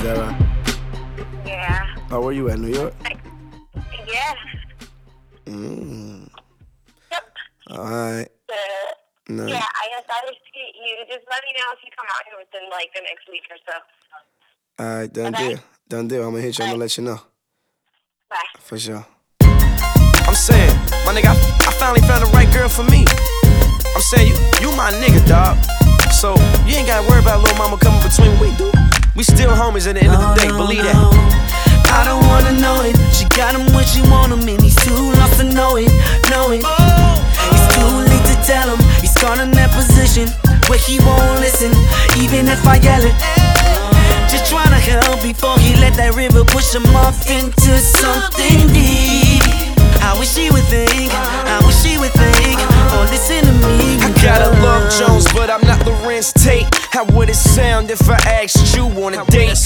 that right? Yeah. Oh, where you at, New York? Yeah. Yep. Alright. No. Yeah, I decided to get you. Just let me know if you come out here within like the next week or so. Alright, done Okay. deal. Done deal. I'm gonna hit you. I'm gonna let you know. Bye. For sure. I'm saying, my nigga, I finally found the right girl for me. I'm saying, you my nigga, dog. So, you ain't gotta worry about little mama coming between what we do. We still homies at the end of the day, believe that. I don't wanna know it. She got him when she want him, and he's too lost to know it, know it. It's too late to tell him. He's caught in that position where he won't listen, even if I yell it. Just trying to help before he let that river push him off into something deep. I wish she would think, I wish she would think, oh listen to me. I gotta love Jones, but I'm not Lorenz Tate. How would it sound if I asked you on a date?